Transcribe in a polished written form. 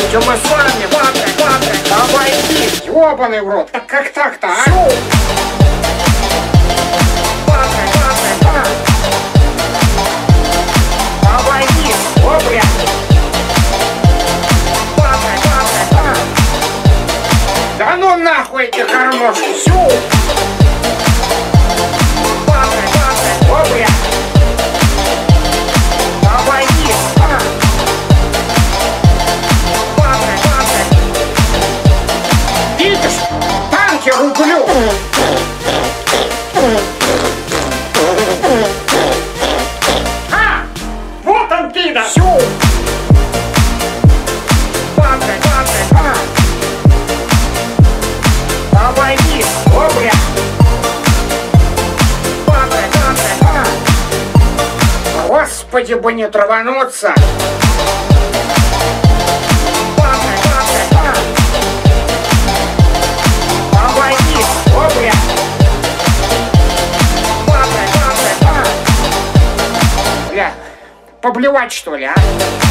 Че мы с вами, папа, обойди, ёбаный в рот. Как так-то, а? Обойди, о, блядь. Да ну нахуй эти гармошки, всю. О, блядь. Обойди. Видишь, танки рублю. Вот он, пидор. Всю. Обойди, о, бля. Господи, бы не травануться. Обойди, о, бля. Бля, поблевать, что ли, а?